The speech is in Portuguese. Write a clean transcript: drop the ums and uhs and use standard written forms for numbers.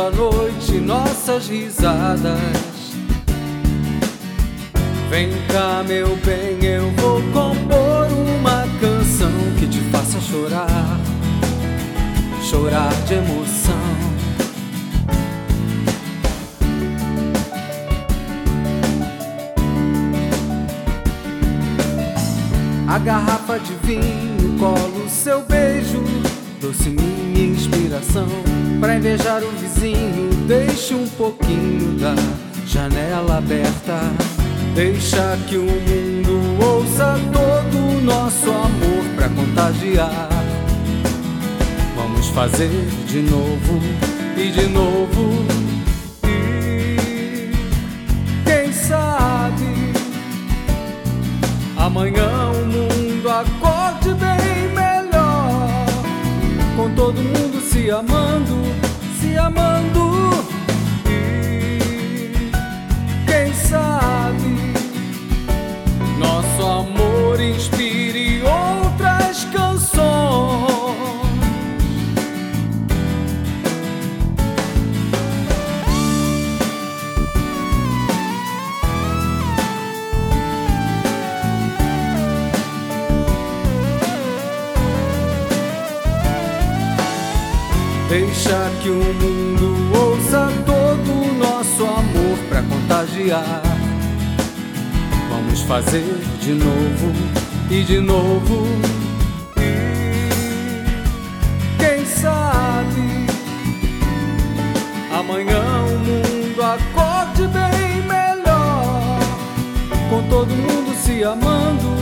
da noite, nossas risadas. Vem cá, meu bem, eu vou compor uma canção que te faça chorar, chorar de emoção. A garrafa de vinho, colo seu beijo, doce minha inspiração. Pra invejar o vizinho, deixe um pouquinho da janela aberta. Deixa que o mundo ouça todo o nosso amor pra contagiar. Vamos fazer de novo e de novo. E quem sabe amanhã o mundo acorde bem melhor, com todo mundo se amando, se amando. E quem sabe nosso amor inspire outras canções. Deixa que o mundo ouça todo o nosso amor pra contagiar. Vamos fazer de novo e de novo. E quem sabe amanhã o mundo acorde bem melhor, com todo mundo se amando,